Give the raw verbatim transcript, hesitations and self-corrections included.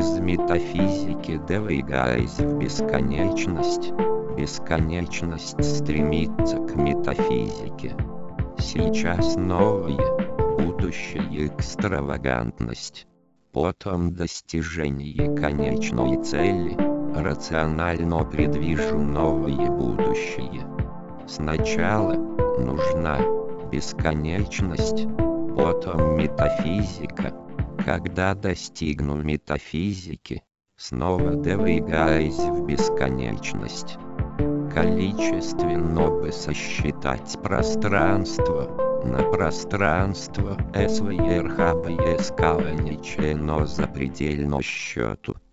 Из метафизики двигаясь в бесконечность, бесконечность стремится к метафизике. Сейчас новое, будущее экстравагантность. Потом достижение конечной цели, рационально предвижу новое будущее. Сначала нужна бесконечность, потом метафизика. Когда достигну метафизики, снова двигаясь в бесконечность. Количественно бы сосчитать пространство, на пространство СВРХ бы искало ничего запредельно счету.